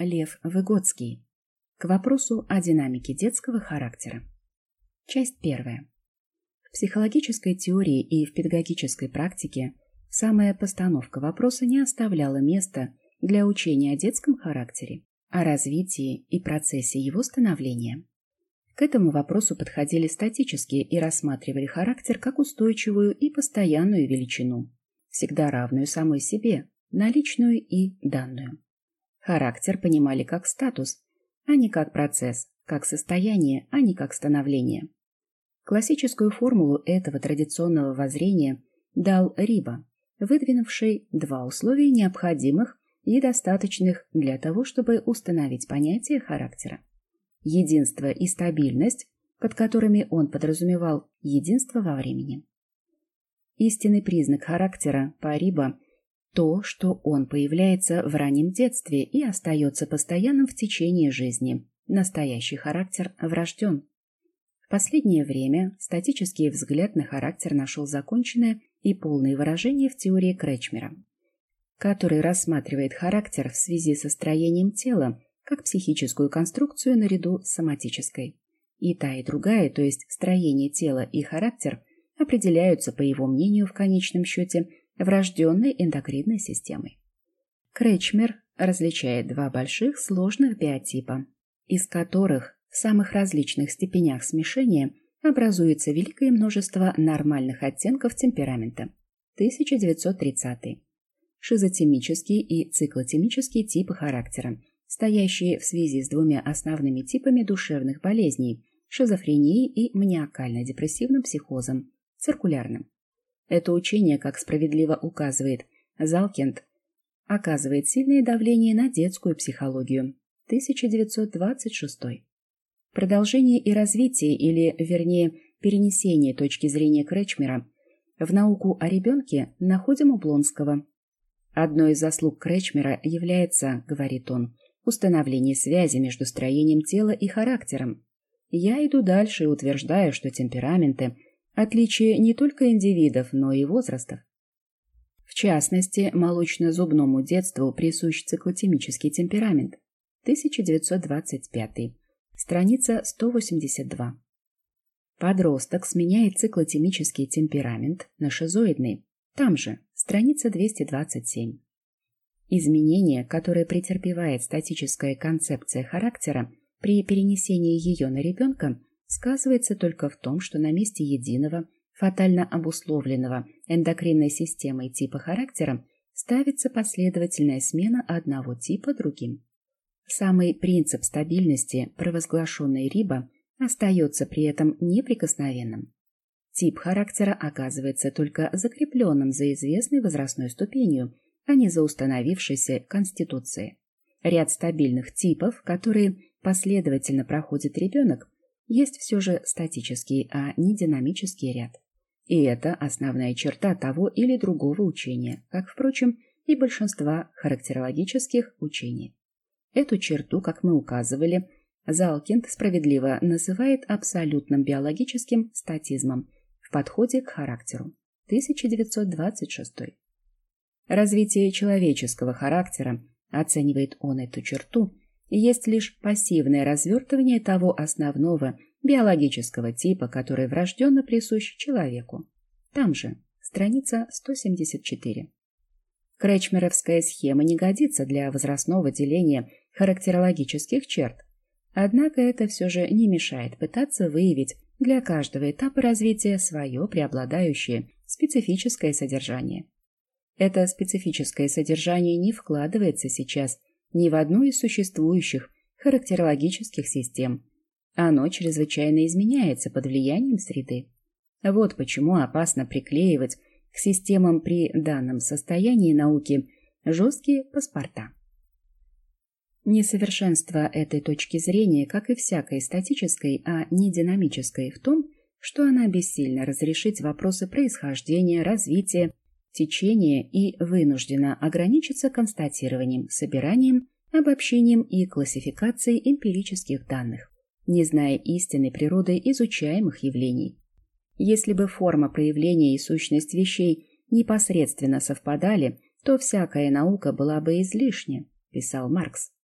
Лев Выгодский. К вопросу о динамике детского характера. Часть первая. В психологической теории и в педагогической практике самая постановка вопроса не оставляла места для учения о детском характере, о развитии и процессе его становления. К этому вопросу подходили статически и рассматривали характер как устойчивую и постоянную величину, всегда равную самой себе, наличную и данную. Характер понимали как статус, а не как процесс, как состояние, а не как становление. Классическую формулу этого традиционного воззрения дал Риба, выдвинувший два условия, необходимых и достаточных для того, чтобы установить понятие характера. Единство и стабильность, под которыми он подразумевал единство во времени. Истинный признак характера по Риба – то, что он появляется в раннем детстве и остается постоянным в течение жизни. Настоящий характер врожден. В последнее время статический взгляд на характер нашел законченное и полное выражение в теории Кречмера, который рассматривает характер в связи со строением тела как психическую конструкцию наряду с соматической. И та, и другая, то есть строение тела и характер, определяются, по его мнению, в конечном счете, врожденной эндокринной системой. Кречмер различает два больших сложных биотипа, из которых в самых различных степенях смешения образуется великое множество нормальных оттенков темперамента. 1930. Шизотемический и циклотемический типы характера, стоящие в связи с двумя основными типами душевных болезней – шизофренией и маниакально-депрессивным психозом, циркулярным. Это учение, как справедливо указывает Залкинд, оказывает сильное давление на детскую психологию. 1926. Продолжение и развитие, или, вернее, перенесение точки зрения Кречмера в науку о ребенке находим у Блонского. Одной из заслуг Кречмера является, говорит он, установление связи между строением тела и характером. Я иду дальше и утверждаю, что темпераменты – отличие не только индивидов, но и возрастов. В частности, молочно-зубному детству присущ циклотемический темперамент. 1925. Страница 182. Подросток сменяет циклотемический темперамент на шизоидный. Там же, страница 227. Изменение, которое претерпевает статическая концепция характера при перенесении ее на ребенка, сказывается только в том, что на месте единого, фатально обусловленного эндокринной системой типа характера ставится последовательная смена одного типа другим. Самый принцип стабильности, провозглашенный Риба, остается при этом неприкосновенным. Тип характера оказывается только закрепленным за известной возрастной ступенью, а не за установившейся конституцией. Ряд стабильных типов, которые последовательно проходит ребенок, есть все же статический, а не динамический ряд. И это основная черта того или другого учения, как, впрочем, и большинства характерологических учений. Эту черту, как мы указывали, Залкинд справедливо называет абсолютным биологическим статизмом в подходе к характеру. 1926. Развитие человеческого характера, оценивает он эту черту, есть лишь пассивное развертывание того основного биологического типа, который врожденно присущ человеку. Там же, страница 174. Кречмеровская схема не годится для возрастного деления характерологических черт, однако это все же не мешает пытаться выявить для каждого этапа развития свое преобладающее специфическое содержание. Это специфическое содержание не вкладывается сейчас ни в одну из существующих характерологических систем. Оно чрезвычайно изменяется под влиянием среды. Вот почему опасно приклеивать к системам при данном состоянии науки жесткие паспорта. Несовершенство этой точки зрения, как и всякой статической, а не динамической, в том, что она бессильна разрешить вопросы происхождения, развития, течения и вынуждена ограничиться констатированием, собиранием, обобщением и классификацией эмпирических данных, не зная истинной природы изучаемых явлений. Если бы форма проявления и сущность вещей непосредственно совпадали, то всякая наука была бы излишня, писал Маркс.